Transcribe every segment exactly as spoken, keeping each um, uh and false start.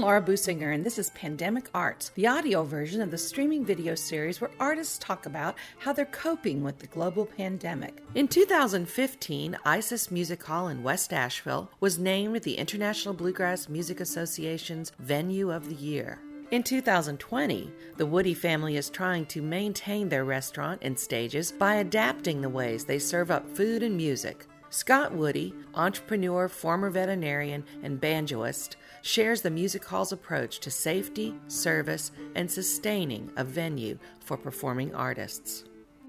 Laura Businger, and this is Pandemic Arts, the audio version of the streaming video series where artists talk about how they're coping with the global pandemic. In two thousand fifteen, Isis Music Hall in West Asheville was named the International Bluegrass Music Association's Venue of the Year. In two thousand twenty, the Woody family is trying to maintain their restaurant and stages by adapting the ways they serve up food and music. Scott Woody, entrepreneur, former veterinarian, and banjoist, shares the music hall's approach to safety, service, and sustaining a venue for performing artists.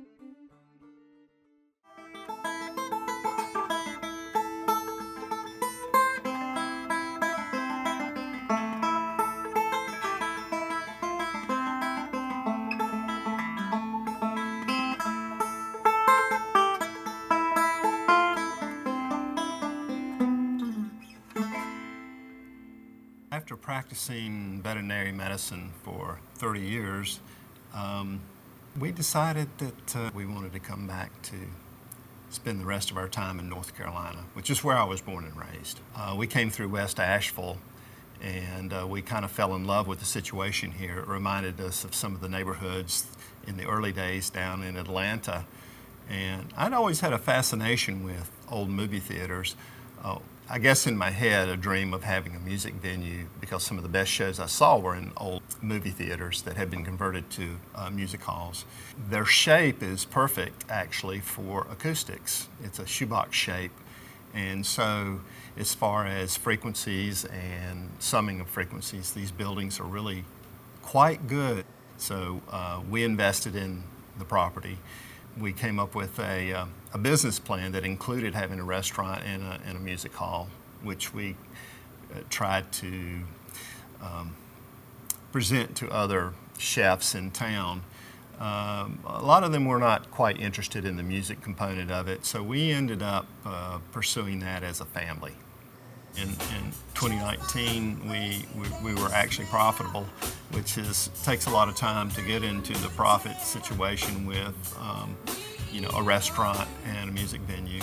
After practicing veterinary medicine for thirty years, um, we decided that uh, we wanted to come back to spend the rest of our time in North Carolina, which is where I was born and raised. Uh, we came through West Asheville, and uh, we kind of fell in love with the situation here. It reminded us of some of the neighborhoods in the early days down in Atlanta. And I'd always had a fascination with old movie theaters. Uh, I guess in my head, a dream of having a music venue, because some of the best shows I saw were in old movie theaters that had been converted to uh, music halls. Their shape is perfect, actually, for acoustics. It's a shoebox shape. And so as far as frequencies and summing of frequencies, these buildings are really quite good. So uh, we invested in the property. We came up with a, uh, a business plan that included having a restaurant and a, and a music hall, which we uh, tried to um, present to other chefs in town. Um, a lot of them were not quite interested in the music component of it, so we ended up uh, pursuing that as a family. In, in twenty nineteen, we, we, we were actually profitable, which is takes a lot of time to get into the profit situation with um, you know, a restaurant and a music venue.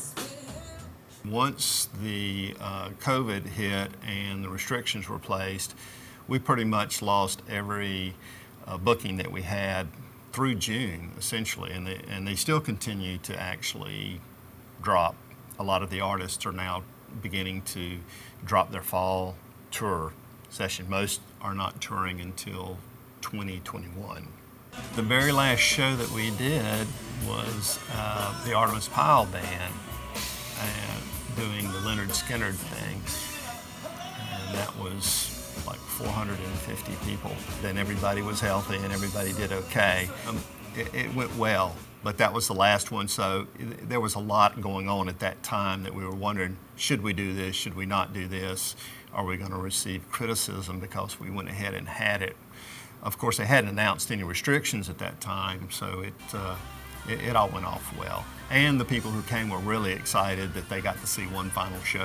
Once the uh, COVID hit and the restrictions were placed, we pretty much lost every uh, booking that we had through June, essentially, and they, and they still continue to actually drop. A lot of the artists are now beginning to drop their fall tour session. Most are not touring until twenty twenty-one. The very last show that we did was uh, the Artemis Pyle Band and doing the Leonard Skinner thing, and that was like four hundred fifty people. Then everybody was healthy and everybody did okay. Um, it, it went well. But that was the last one, so there was a lot going on at that time that we were wondering, should we do this, should we not do this? Are we going to receive criticism because we went ahead and had it? Of course, they hadn't announced any restrictions at that time, so it, uh, it, it all went off well. And the people who came were really excited that they got to see one final show.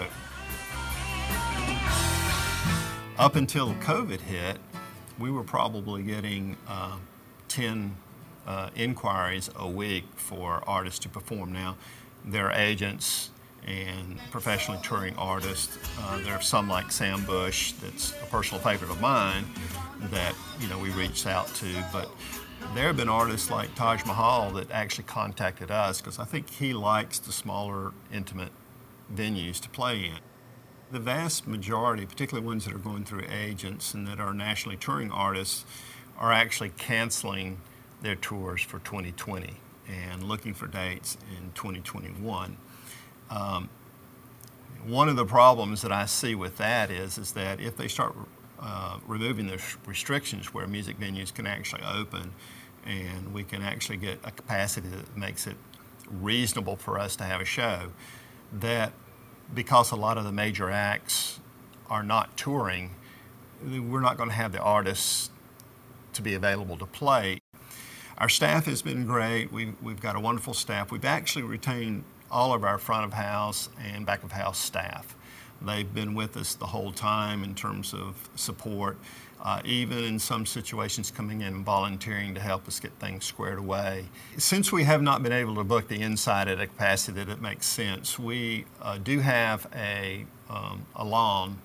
Up until COVID hit, we were probably getting uh, ten Uh, inquiries a week for artists to perform. Now, there are agents and professionally touring artists. Uh, there are some like Sam Bush, that's a personal favorite of mine, that you know we reached out to. But there have been artists like Taj Mahal that actually contacted us because I think he likes the smaller, intimate venues to play in. The vast majority, particularly ones that are going through agents and that are nationally touring artists, are actually canceling their tours for twenty twenty and looking for dates in twenty twenty-one. Um, one of the problems that I see with that is, is that if they start uh, removing the restrictions where music venues can actually open and we can actually get a capacity that makes it reasonable for us to have a show, that because a lot of the major acts are not touring, we're not going to have the artists to be available to play. Our staff has been great. We've, we've got a wonderful staff. We've actually retained all of our front of house and back of house staff. They've been with us the whole time in terms of support, uh, even in some situations coming in and volunteering to help us get things squared away. Since we have not been able to book the inside at a capacity that it makes sense, we uh, do have a, um, a lawn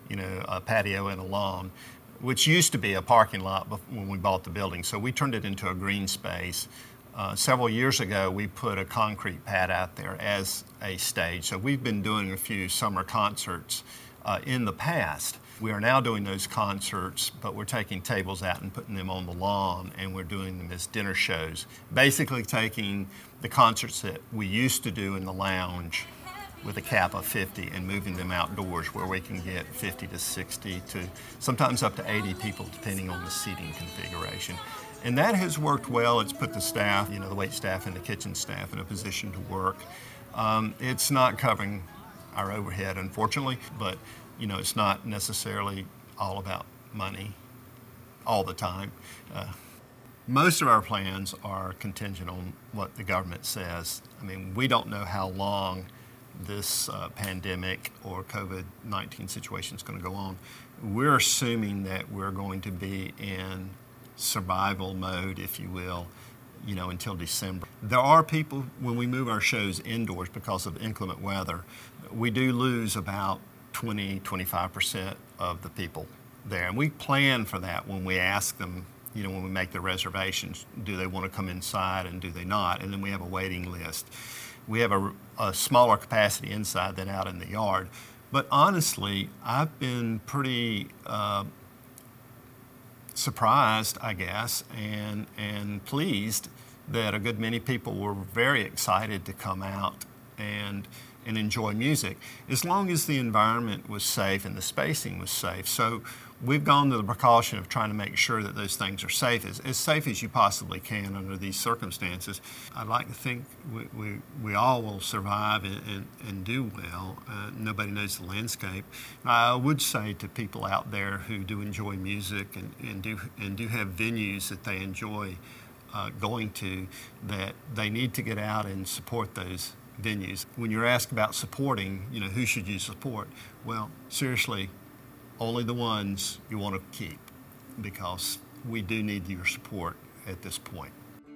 you know, a patio and a lawn, which used to be a parking lot when we bought the building. So we turned it into a green space. Uh, several years ago, we put a concrete pad out there as a stage. So we've been doing a few summer concerts uh, in the past. We are now doing those concerts, but we're taking tables out and putting them on the lawn, and we're doing them as dinner shows. Basically taking the concerts that we used to do in the lounge with a cap of fifty and moving them outdoors where we can get fifty to sixty to sometimes up to eighty people depending on the seating configuration. And that has worked well. It's put the staff, you know, the wait staff and the kitchen staff in a position to work. Um, it's not covering our overhead, unfortunately, but you know, it's not necessarily all about money all the time. Uh, most of our plans are contingent on what the government says. I mean, we don't know how long this uh, pandemic or COVID nineteen situation is going to go on. We're assuming that we're going to be in survival mode, if you will, you know, until December. There are people, when we move our shows indoors because of inclement weather, we do lose about twenty, twenty-five percent of the people there. And we plan for that when we ask them, you know, when we make the reservations, do they want to come inside and do they not? And then we have a waiting list. We have a, a smaller capacity inside than out in the yard. But honestly, I've been pretty uh, surprised, I guess, and, and pleased that a good many people were very excited to come out and and enjoy music, as long as the environment was safe and the spacing was safe. So we've gone to the precaution of trying to make sure that those things are safe, as, as safe as you possibly can under these circumstances. I'd like to think we, we, we all will survive and, and, and do well. Uh, nobody knows the landscape. I would say to people out there who do enjoy music and, and, do, and do have venues that they enjoy uh, going to, that they need to get out and support those venues. When you're asked about supporting, you know, who should you support? Well, seriously, only the ones you want to keep, because we do need your support at this point.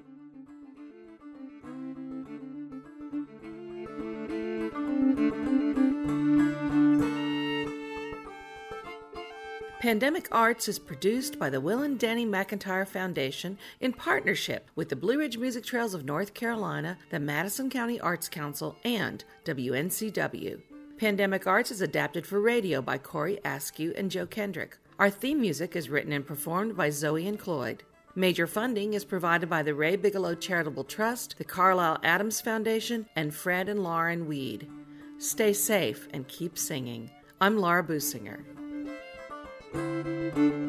Pandemic Arts is produced by the Will and Danny McIntyre Foundation in partnership with the Blue Ridge Music Trails of North Carolina, the Madison County Arts Council, and W N C W. Pandemic Arts is adapted for radio by Corey Askew and Joe Kendrick. Our theme music is written and performed by Zoe and Cloyd. Major funding is provided by the Ray Bigelow Charitable Trust, the Carlisle Adams Foundation, and Fred and Lauren Weed. Stay safe and keep singing. I'm Laura Businger. Thank you.